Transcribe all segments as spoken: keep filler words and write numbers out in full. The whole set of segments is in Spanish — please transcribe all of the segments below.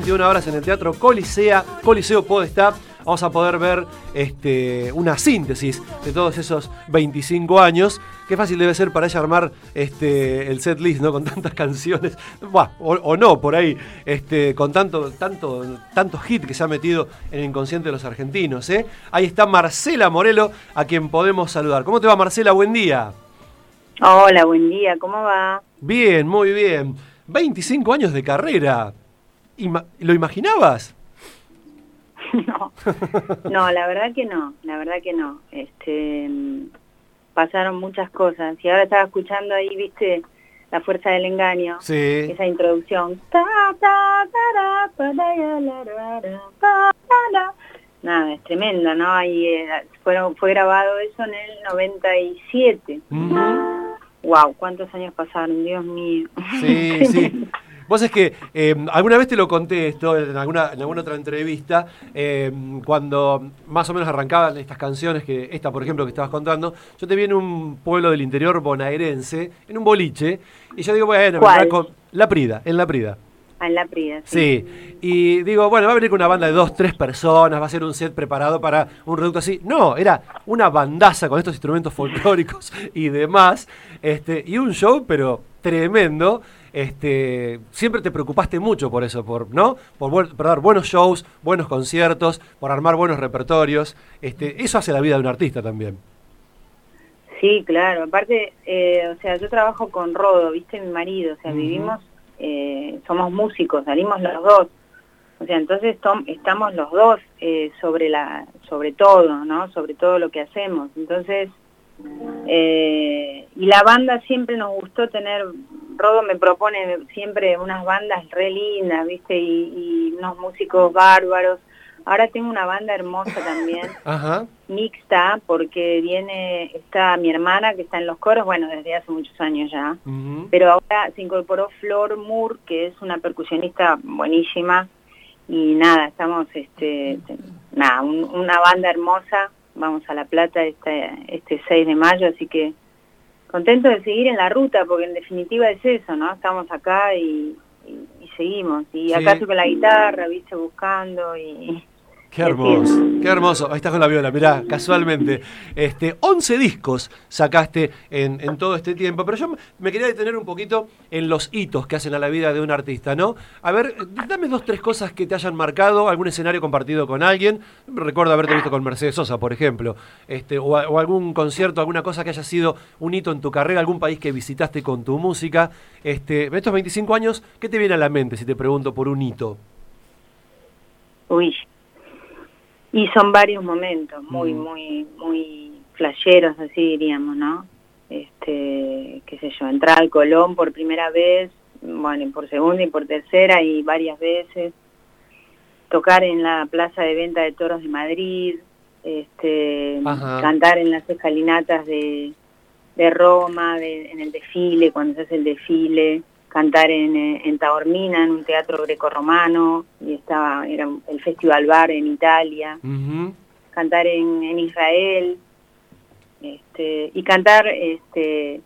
veintiuna horas en el Teatro Colisea, Coliseo Podestá. Vamos a poder ver este, una síntesis de todos esos veinticinco años. Qué fácil debe ser para ella armar este, el set list, ¿no? Con tantas canciones. Buah, o, o no, por ahí, este, con tanto, tanto, tantos hits que se ha metido en el inconsciente de los argentinos, ¿eh? Ahí está Marcela Morelo, a quien podemos saludar. ¿Cómo te va, Marcela? Buen día. Hola, buen día. ¿Cómo va? Bien, muy bien. veinticinco años de carrera. Ima- ¿Lo imaginabas? No, no, la verdad que no, la verdad que no. Este, pasaron muchas cosas y ahora estaba escuchando ahí, viste, La Fuerza del Engaño, sí. Esa introducción. Nada, es tremendo, ¿no? Ahí eh, fueron, fue grabado eso en el noventa y siete. Mm. Wow, cuántos años pasaron, Dios mío. Sí, sí. Vos es que eh, alguna vez te lo conté esto en alguna, en alguna otra entrevista, eh, cuando más o menos arrancaban estas canciones, que esta por ejemplo que estabas contando, yo te vi en un pueblo del interior bonaerense, en un boliche, y yo digo, bueno, ¿cuál? Con La Prida, en La Prida. Ah, en La Prida, sí. Sí, y digo, bueno, va a venir con una banda de dos, tres personas, va a ser un set preparado para un reducto así. No, era una bandaza con estos instrumentos folclóricos y demás, este, y un show, pero tremendo. Este, siempre te preocupaste mucho por eso, por, ¿no? Por, por dar buenos shows, buenos conciertos, por armar buenos repertorios. Este, eso hace la vida de un artista también. Sí, claro. Aparte, eh, o sea, yo trabajo con Rodo, ¿viste? Mi marido, o sea, uh-huh. vivimos, eh, somos músicos, salimos los dos. O sea, entonces tom, estamos los dos eh, sobre la, sobre todo, ¿no? Sobre todo lo que hacemos. Entonces, eh, y la banda siempre nos gustó tener. Rodo me propone siempre unas bandas re lindas, ¿viste? Y, y unos músicos bárbaros. Ahora tengo una banda hermosa también, ajá. mixta, porque viene, está mi hermana que está en los coros, bueno, desde hace muchos años ya, uh-huh. pero ahora se incorporó Flor Moore, que es una percusionista buenísima, y nada, estamos, este, nada, un, una banda hermosa. Vamos a La Plata este, este seis de mayo, así que contento de seguir en la ruta, porque en definitiva es eso, ¿no? Estamos acá y, y, y seguimos. Y acá sí. Estoy con la guitarra, viste, buscando y... Qué hermoso, qué hermoso. Ahí estás con la viola, mirá, casualmente. Este, once discos sacaste en, en todo este tiempo, pero yo me quería detener un poquito en los hitos que hacen a la vida de un artista, ¿no? A ver, dame dos, tres cosas que te hayan marcado, algún escenario compartido con alguien. Recuerdo haberte visto con Mercedes Sosa, por ejemplo, este, o, o algún concierto, alguna cosa que haya sido un hito en tu carrera, algún país que visitaste con tu música. Este, en estos veinticinco años, ¿qué te viene a la mente si te pregunto por un hito? Uy... Y son varios momentos muy, mm. muy, muy flasheros, así diríamos, ¿no? Este, qué sé yo, entrar al Colón por primera vez, bueno, por segunda y por tercera y varias veces, tocar en la Plaza de Venta de Toros de Madrid, este, cantar en las escalinatas de, de Roma, de, en el desfile, cuando se hace el desfile, cantar en, en Taormina, en un teatro grecorromano, y estaba, era el Festival Bar en Italia, uh-huh. cantar en, en Israel, este, y cantar este,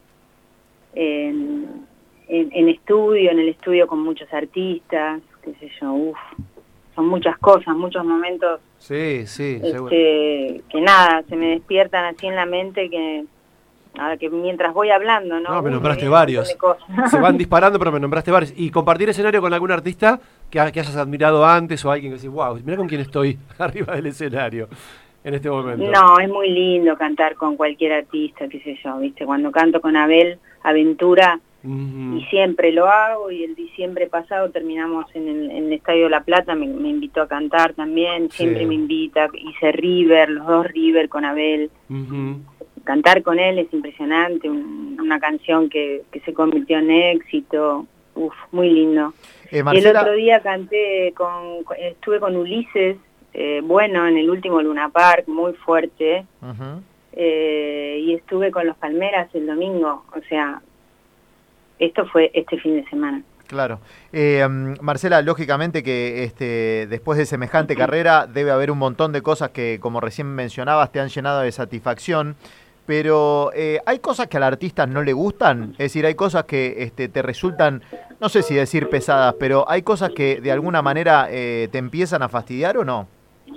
en, en, en estudio, en el estudio con muchos artistas, qué sé yo, uff, son muchas cosas, muchos momentos sí, sí, este, que nada, se me despiertan así en la mente que... Ahora que mientras voy hablando, ¿no? No, me nombraste Uy, varios. Se van disparando, pero me nombraste varios. ¿Y compartir escenario con algún artista que, que hayas admirado antes o alguien que decís, wow, mira con quién estoy arriba del escenario en este momento? No, es muy lindo cantar con cualquier artista, qué sé yo, ¿viste? Cuando canto con Abel Aventura, uh-huh. y siempre lo hago, y el diciembre pasado terminamos en el, en el Estadio La Plata, me, me invitó a cantar también, siempre sí. me invita, hice River, los dos River con Abel. Uh-huh. Cantar con él es impresionante, un, una canción que, que se convirtió en éxito, uf, muy lindo. Eh, Marcela... Y el otro día canté, con estuve con Ulises, eh, bueno, en el último Luna Park, muy fuerte, uh-huh. eh, y estuve con los Palmeras el domingo, o sea, esto fue este fin de semana. Claro. Eh, Marcela, lógicamente que este, después de semejante carrera debe haber un montón de cosas que, como recién mencionabas, te han llenado de satisfacción. pero eh, ¿hay cosas que al artista no le gustan? Es decir, hay cosas que este, te resultan, no sé si decir pesadas, pero ¿hay cosas que de alguna manera eh, te empiezan a fastidiar o no?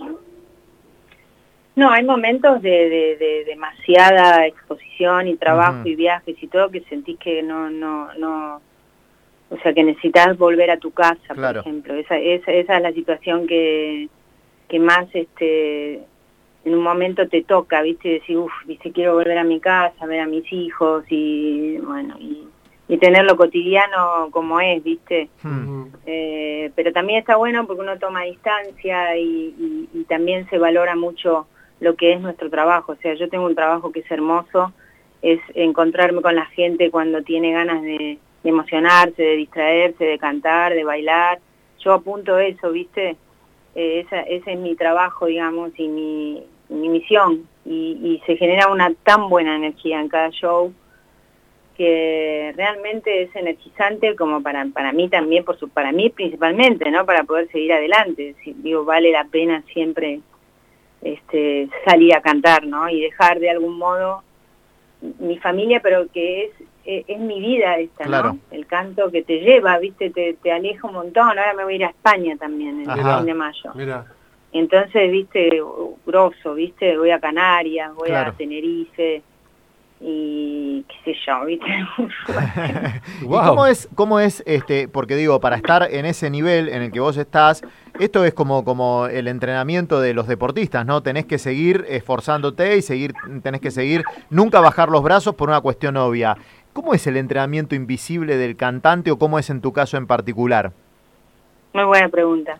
No, hay momentos de, de, de demasiada exposición y trabajo uh-huh. y viajes y todo que sentís que no, no, no, o sea, que necesitas volver a tu casa, claro. por ejemplo. Esa, esa, esa es la situación que, que más, este, en un momento te toca, viste, y decir, uff, viste, quiero volver a mi casa, ver a mis hijos y, bueno, y, y tener lo cotidiano como es, viste. Uh-huh. Eh, pero también está bueno porque uno toma distancia y, y, y también se valora mucho lo que es nuestro trabajo. O sea, yo tengo un trabajo que es hermoso, es encontrarme con la gente cuando tiene ganas de, de emocionarse, de distraerse, de cantar, de bailar. Yo apunto eso, ¿viste? Eh, esa, ese es mi trabajo, digamos, y mi, mi misión. Y, y se genera una tan buena energía en cada show que realmente es energizante como para para mí también, por su, para mí principalmente, ¿no? Para poder seguir adelante. Si, digo, vale la pena siempre Este, salir a cantar, ¿no? Y dejar de algún modo mi familia, pero que es es, es mi vida esta, claro. ¿no? El canto que te lleva, ¿viste? Te, te aleja un montón. Ahora me voy a ir a España también, el fin de mayo. Mira. Entonces, ¿viste? Grosso, ¿viste? Voy a Canarias, voy claro. a Tenerife y qué sé yo, ¿viste? Wow. ¿Y cómo es, cómo es este, porque digo, para estar en ese nivel en el que vos estás, esto es como, como el entrenamiento de los deportistas, ¿no? Tenés que seguir esforzándote y seguir, tenés que seguir, nunca bajar los brazos por una cuestión obvia. ¿Cómo es el entrenamiento invisible del cantante o cómo es en tu caso en particular? Muy buena pregunta.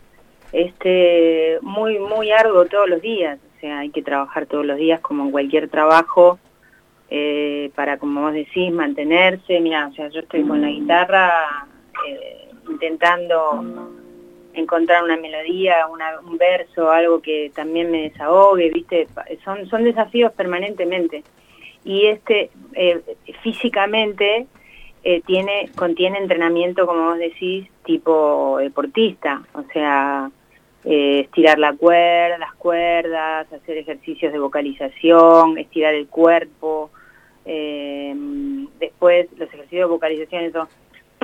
Este, muy, muy arduo todos los días, o sea, hay que trabajar todos los días como en cualquier trabajo. Eh, para, como vos decís, mantenerse. Mira, o sea, yo estoy con la guitarra eh, intentando encontrar una melodía, una, un verso, algo que también me desahogue, ¿viste? Son, son desafíos permanentemente. Y este, eh, físicamente, eh, tiene contiene entrenamiento, como vos decís, tipo deportista, o sea, eh, estirar la cuerda, las cuerdas, hacer ejercicios de vocalización, estirar el cuerpo. Eh, después los ejercicios de vocalización son...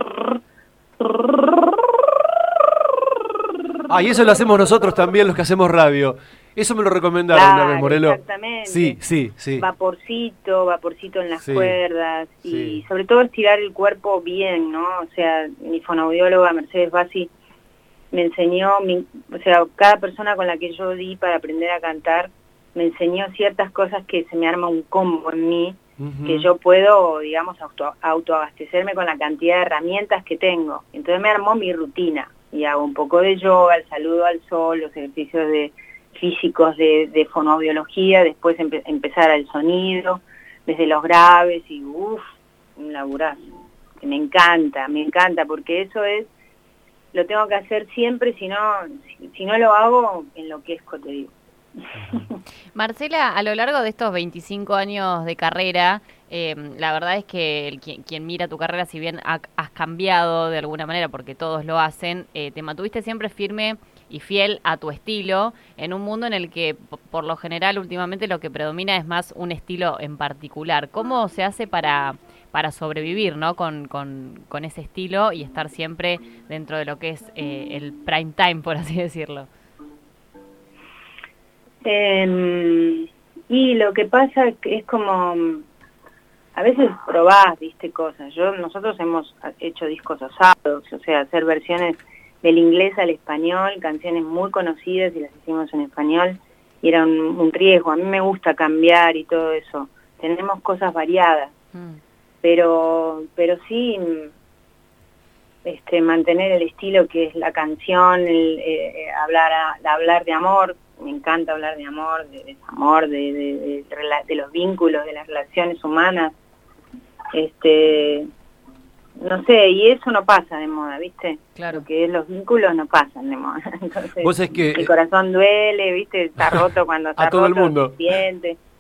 Ah, y eso lo hacemos nosotros también, los que hacemos radio. Eso me lo recomendaron claro, una vez, Morelo. Exactamente. Sí, sí, sí. Vaporcito, vaporcito en las sí, cuerdas y sí. sobre todo estirar el cuerpo bien, ¿no? O sea, mi fonoaudióloga Mercedes Bassi me enseñó, mi, o sea, cada persona con la que yo di para aprender a cantar me enseñó ciertas cosas que se me arma un combo en mí, uh-huh. que yo puedo, digamos, auto, autoabastecerme con la cantidad de herramientas que tengo. Entonces me armó mi rutina y hago un poco de yoga, el saludo al sol, los ejercicios de físicos de, de fonoaudiología, después empe, empezar al sonido, desde los graves y uff, un laburazo, que me encanta, me encanta, porque eso es, lo tengo que hacer siempre, si no, si, si no lo hago, enloquezco, te digo. Marcela, a lo largo de estos veinticinco años de carrera, eh, la verdad es que el, quien, quien mira tu carrera, si bien ha, has cambiado de alguna manera, porque todos lo hacen, eh, te mantuviste siempre firme y fiel a tu estilo, en un mundo en el que, por lo general, últimamente lo que predomina es más un estilo en particular. ¿Cómo se hace para, para sobrevivir, ¿no? con, con, con ese estilo y estar siempre dentro de lo que es eh, el prime time, por así decirlo? Eh, y lo que pasa es, que es como, a veces probás, viste, cosas. Yo Nosotros hemos hecho discos asados, o sea, hacer versiones del inglés al español, canciones muy conocidas y las hicimos en español, y era un, un riesgo. A mí me gusta cambiar y todo eso. Tenemos cosas variadas, mm. pero pero sí este mantener el estilo que es la canción, el, eh, hablar a, hablar de amor. Me encanta hablar de amor, de desamor, de, de, de, de los vínculos, de las relaciones humanas. Este, no sé, y eso no pasa de moda, ¿viste? Claro. Lo que es los vínculos no pasan de moda. Entonces, ¿Vos es que, el corazón duele, ¿viste? Está roto cuando está a todo roto, el mundo. se siente.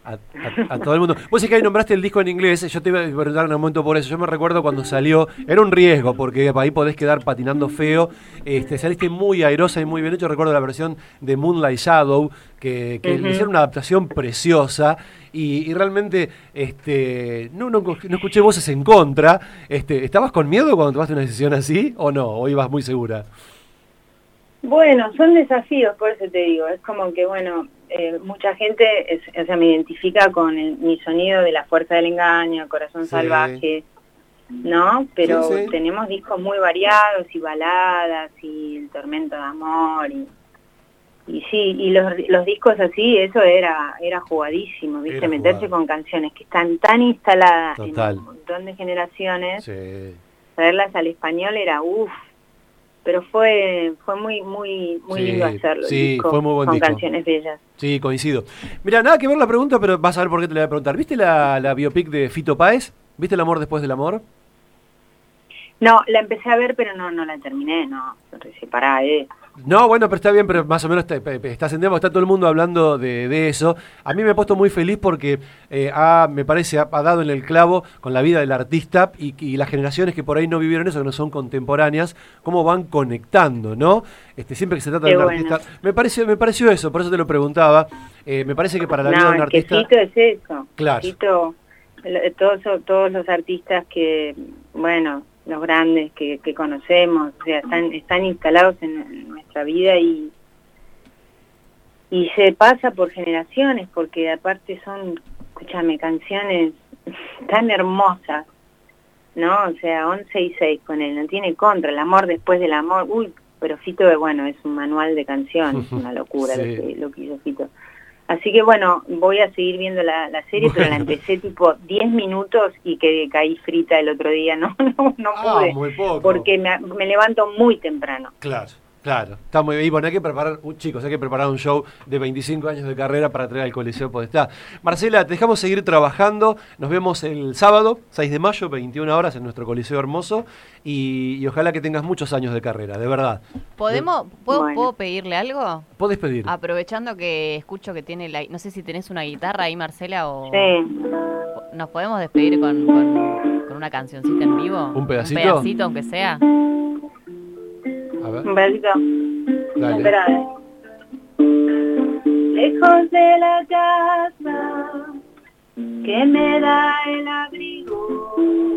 A, a, a todo el mundo. Vos es que ahí nombraste el disco en inglés, yo te iba a preguntar en un momento por eso. Yo me recuerdo cuando salió, era un riesgo, porque ahí podés quedar patinando feo. Este, saliste muy airosa y muy bien hecho. Recuerdo la versión de Moonlight Shadow, que, que uh-huh. le hicieron una adaptación preciosa. Y, y realmente este, no, no, no escuché voces en contra. Este, ¿Estabas con miedo cuando tomaste una decisión así o no? ¿O ibas muy segura? Bueno, son desafíos, por eso te digo. Es como que, bueno, eh, mucha gente es, o sea, me identifica con el, mi sonido de La Fuerza del Engaño, Corazón sí. Salvaje, ¿no? Pero sí, sí. tenemos discos muy variados y baladas y El Tormento de Amor y... Y sí, y los, los discos así, eso era era jugadísimo, ¿viste? Era meterse jugado. Con canciones que están tan instaladas Total. En un montón de generaciones, sí. traerlas al español era uff, pero fue fue muy muy muy sí, lindo hacerlo. Sí, disco, fue muy buen con disco. Canciones bellas. Sí, coincido. Mira, nada que ver la pregunta, pero vas a ver por qué te la voy a preguntar. ¿Viste la, la biopic de Fito Páez? ¿Viste El amor después del amor? No, la empecé a ver, pero no no la terminé, no, pará, eh. No, bueno, pero está bien, pero más o menos está, estás en tema, está todo el mundo hablando de, de eso. A mí me he puesto muy feliz porque eh, ha, me parece ha, ha dado en el clavo con la vida del artista y, y las generaciones que por ahí no vivieron eso, que no son contemporáneas, cómo van conectando, ¿no? Este, siempre que se trata Qué de un bueno. artista. Me pareció, me pareció eso, por eso te lo preguntaba. Eh, me parece que para la no, vida de un artista... No, es es eso. Claro. Fito, todos, todos los artistas que, bueno... los grandes que, que conocemos, o sea, están están instalados en, en nuestra vida y y se pasa por generaciones, porque aparte son, escúchame, canciones tan hermosas, ¿no? O sea, once y seis con él, no tiene contra, El amor después del amor, uy, pero Fito, bueno, es un manual de canciones, una locura sí. lo, que, lo que hizo Fito. Así que bueno, voy a seguir viendo la, la serie, bueno. pero la empecé tipo diez minutos y que caí frita el otro día, no no, no pude, ah, muy poco. porque me, me levanto muy temprano. Claro, claro, está muy bien. Y bueno, hay que preparar, uh, chicos, hay que preparar un show de veinticinco años de carrera para traer al Coliseo Podestá. Marcela, te dejamos seguir trabajando, nos vemos el sábado, seis de mayo, veintiuna horas en nuestro Coliseo hermoso, y, y ojalá que tengas muchos años de carrera, de verdad. ¿Podemos, ¿puedo, bueno. ¿Puedo pedirle algo? Podés pedir. Aprovechando que escucho que tiene la... No sé si tenés una guitarra ahí, Marcela, o... Sí. ¿Nos podemos despedir con, con, con una cancioncita en vivo? ¿Un pedacito? Un pedacito, aunque sea. A ver. Un pedacito. Dale. Espera. Lejos de la casa que me da el abrigo,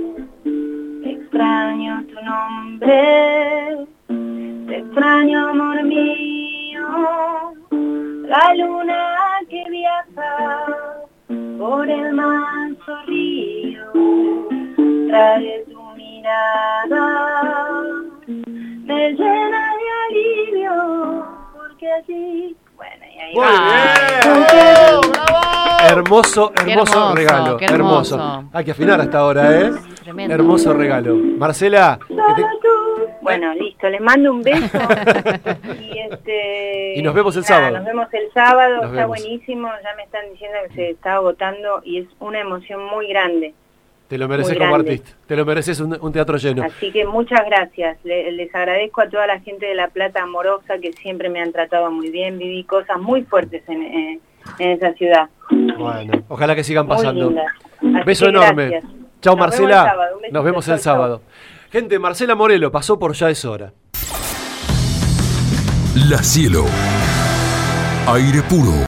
extraño tu nombre, te extraño, amor mío, la luna que viaja por el manso río, trae tu mirada, me llena de alivio, porque así... Bueno, y ahí Muy va. bien. ¡Bravo! Hermoso, hermoso, hermoso regalo. Qué hermoso. hermoso. Hay que afinar hasta ahora, ¿eh? Tremendo. Hermoso regalo. Marcela. Que te... Bueno, listo. Les mando un beso. y, este, y nos vemos el nada, sábado. Nos vemos el sábado. Nos está vemos. buenísimo. Ya me están diciendo que se está agotando y es una emoción muy grande. Te lo mereces como artista. Te lo mereces un, un teatro lleno. Así que muchas gracias. Le, les agradezco a toda la gente de La Plata amorosa que siempre me han tratado muy bien. Viví cosas muy fuertes en, en, en esa ciudad. Bueno, ojalá que sigan pasando. Muy beso enorme. Gracias. Chao, Nos Marcela. Vemos Nos vemos el chau, sábado. Chau. Gente, Marcela Morelo pasó por Ya es hora. La Cielo. Aire puro.